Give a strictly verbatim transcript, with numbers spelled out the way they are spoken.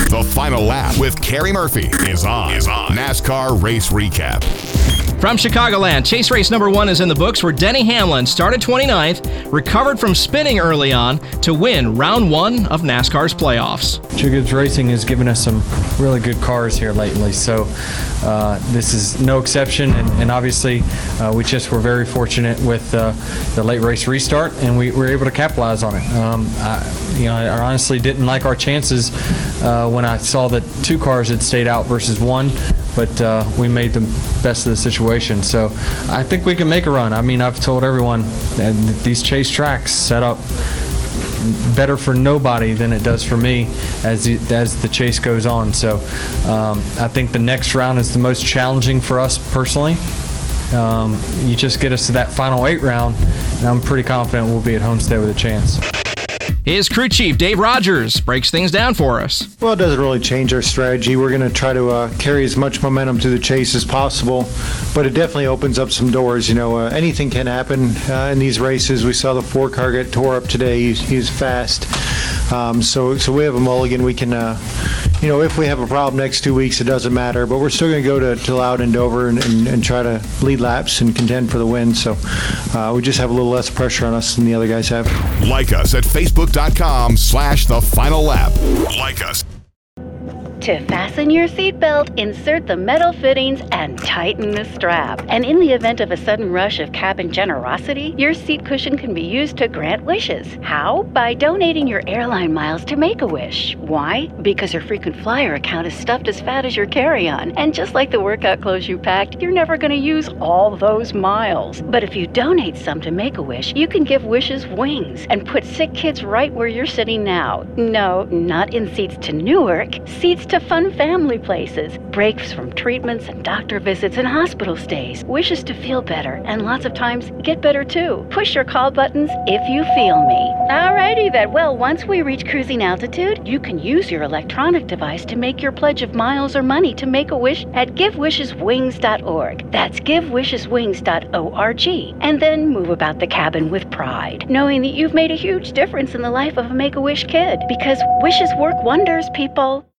The Final Lap with Carrie Murphy is on. Is on. NASCAR Race Recap. From Chicagoland, chase race number one is in the books where Denny Hamlin started twenty-ninth, recovered from spinning early on to win round one of NASCAR's playoffs. Jacobs Racing has given us some really good cars here lately, so uh, this is no exception, and, and obviously uh, we just were very fortunate with uh, the late race restart, and we were able to capitalize on it. Um, I, you know, I honestly didn't like our chances uh, when I saw that two cars had stayed out versus one, but uh, we made the best of the situation. So I think we can make a run. I mean, I've told everyone that these chase tracks set up better for nobody than it does for me as the, as the chase goes on. So um, I think the next round is the most challenging for us personally. Um, you just get us to that final eight round, and I'm pretty confident we'll be at Homestead with a chance. His crew chief, Dave Rogers, breaks things down for us. Well, it doesn't really change our strategy. We're going to try to uh, carry as much momentum to the chase as possible, but it definitely opens up some doors. You know, uh, anything can happen uh, in these races. We saw the four car get tore up today. He's, he's fast. Um, so, so we have a mulligan. We can, uh, you know, if we have a problem next two weeks, it doesn't matter. But we're still going to go to, to Loudon and Dover and, and, and try to lead laps and contend for the win. So uh, we just have a little less pressure on us than the other guys have. Like us at Facebook.com slash The Final Lap. Like us. To fasten your seatbelt, insert the metal fittings and tighten the strap. And in the event of a sudden rush of cabin generosity, your seat cushion can be used to grant wishes. How? By donating your airline miles to Make-A-Wish. Why? Because your frequent flyer account is stuffed as fat as your carry-on. And just like the workout clothes you packed, you're never going to use all those miles. But if you donate some to Make-A-Wish, you can give wishes wings and put sick kids right where you're sitting now. No, not in seats to Newark. Seats to fun family places, breaks from treatments and doctor visits and hospital stays, wishes to feel better, and lots of times get better too. Push your call buttons if you feel me. Alrighty then, well, once we reach cruising altitude, you can use your electronic device to make your pledge of miles or money to Make-A-Wish at give wishes wings dot org. That's give wishes wings dot org. And then move about the cabin with pride, knowing that you've made a huge difference in the life of a Make-A-Wish kid, because wishes work wonders, people.